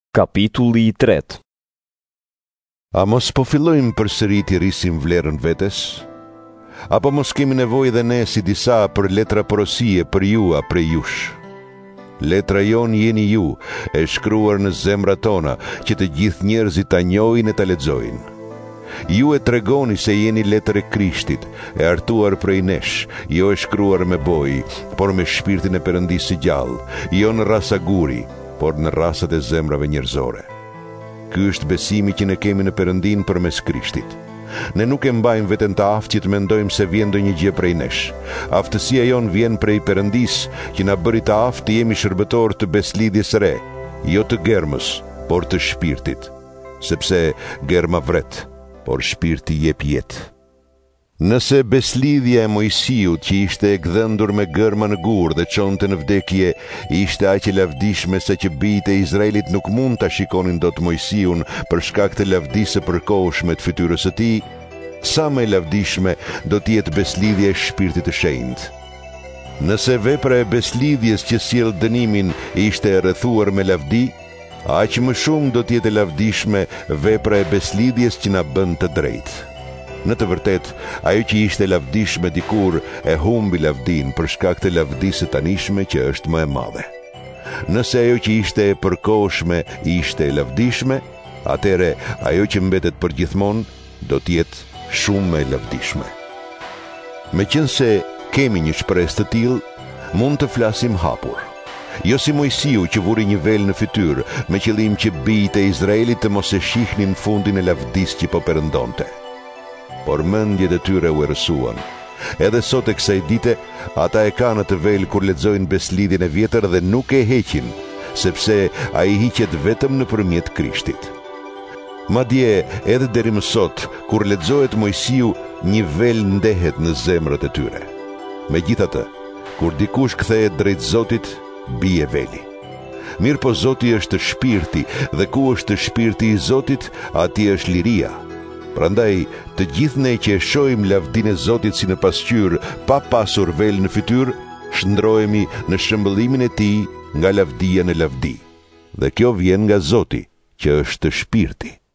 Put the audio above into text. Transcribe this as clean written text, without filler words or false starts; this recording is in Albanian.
Kapitulli 3. A mos po fillojmë përsëri të rrisim vlerën vetes? Apo mos kemi nevojë dhe ne si disa për letra porosie për ju a prej jush? Letra jon jeni ju, e shkruar në zemrat tona, që të gjithë njerëzit ta njohin e ta lexojnë. Ju e tregoni se jeni letër e Krishtit, e artuar prej nesh, jo e shkruar me boj, por me shpirtin e Perëndisë së gjallë, jo në rasa guri, por në rasat e zemrave njerëzore. Ky është besimi që ne kemi në Perëndin përmes Krishtit. Ne nuk e mbajmë veten të aftë që të mendojmë se vjen ndonjë gjë prej nesh. Aftësia jon vjen prej Perëndisë, që na bëri të aftë të jemi shërbëtor të beslidhjes së re, jo të germës, por të shpirtit. Sepse germa vret, por shpirti jep jetë. Nëse beslidhja e Mojsiut, që ishte e gdhëndur me gërma në gur dhe çonte në vdekje, ishte aq e lavdishme sa që bijtë e Izraelit nuk mund ta shikonin dot Mojsiun për shkak të lavdisë së përkohshme të fytyrës së tij, sa më e lavdishme do të jetë beslidhja e Shpirtit të Shenjtë. Nëse vepra e beslidhjes që sjell dënimin ishte e rrethuar me lavdi, aq më shumë do të jetë e lavdishme vepra e beslidhjes që na bën të drejtë. Në të vërtet, ajo që ishte lavdishme dikur e humbi lavdin për shkak të lavdisë së tanishme që është më e madhe. Nëse ajo që ishte e përkohshme ishte e lavdishme, atëre ajo që mbetet përgjithmonë do të jetë shumë më e lavdishme. Meqense kemi një shpresë të tillë, mund të flasim hapur. Jo si Mojsiu që vuri një vel në fytyrë me qëllim që bijtë e Izraelit të mos e shihnin fundin e lavdisë që po perëndonte. Por mendjet e tyre u errësuan. Edhe sot e kësaj dite, ata e kanë atë vel kur lexojnë beslidhjen e vjetër dhe nuk e heqin, sepse ai hiqet vetëm nëpërmjet Krishtit. Madje edhe deri më sot, kur lexohet Mojsiu, një vel ndehet në zemrat e tyre. Megjithatë, kur dikush kthehet drejt Zotit, bie veli. Mirë po Zoti është shpirti, dhe ku është shpirti i Zotit, atje është liria. Prandaj, të gjithë ne që e shohim lavdinë e Zotit si në pasqyrë, pa pasur vel në fytyrë, shndrohemi në shëmbëllimin e tij nga lavdia në lavdi. Dhe kjo vjen nga Zoti, që është shpirti.